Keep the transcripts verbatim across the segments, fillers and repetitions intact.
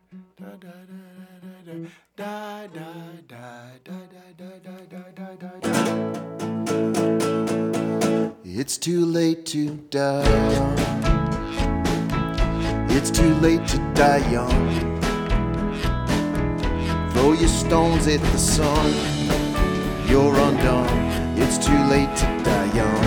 It's too late to die young. It's too late to die young. Throw your stones at the sun. You're undone. It's too late to die young.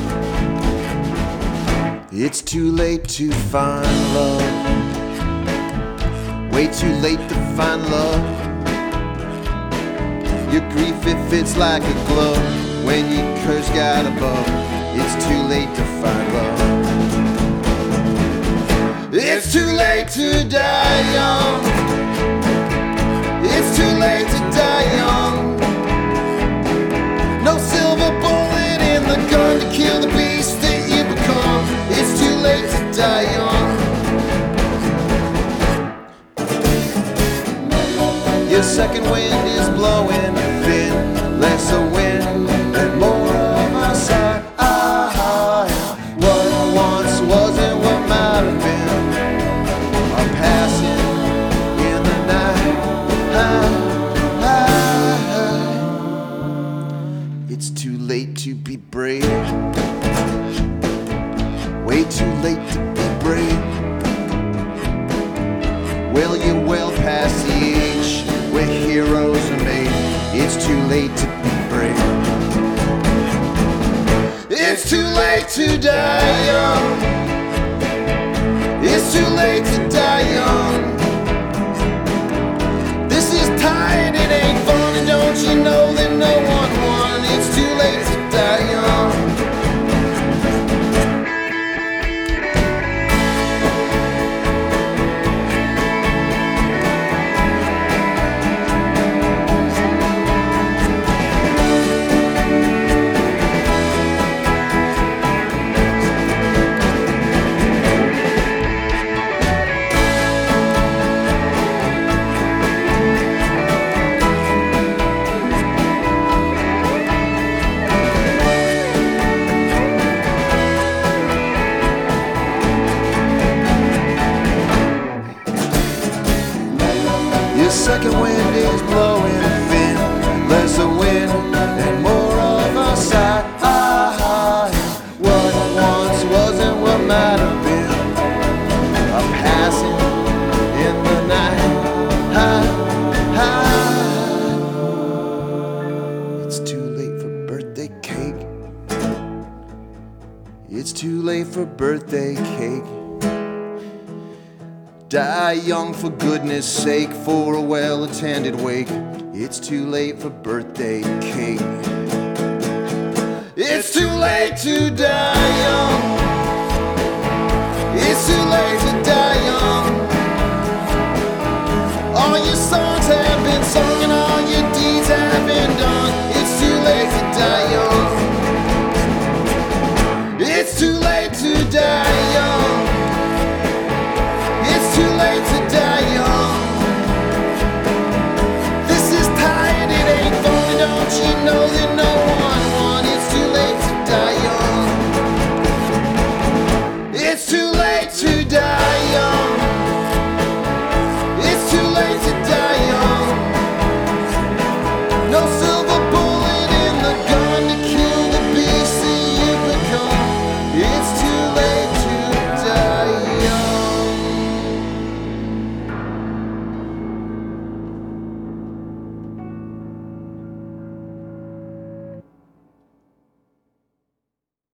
It's too late to find love. Way too late to find love. Your grief, it fits like a glove when you curse God above. It's too late to find love. It's too late to die young. It's too late to die young. No silver bullet in the gun to kill the beast that you become. It's too late to die young. Your second wind is blowing thin, less a wind and more of a sigh. Ah, what once wasn't what might have been, are passing in the night. Ah, ah. It's too late to be brave. Way too late to be brave. Well, you're well past the age where heroes are made. It's too late to be brave. It's too late to die young. It's too late to die young. This is tight, it ain't fun, and don't you know that no one won? It's too late to die young. Second wind is blowing thin, less a wind and more of a sigh. Ah, what once wasn't what might have been, a passing in the night. Ah, ah. It's too late for birthday cake. It's too late for birthday cake. Die young for goodness sake, for a well-attended wake. It's too late for birthday cake. It's too late to die young. It's too late to die young. All your songs have been sung and all your deeds have been done. It's too late to die young. It's too late to die young. Too late to die.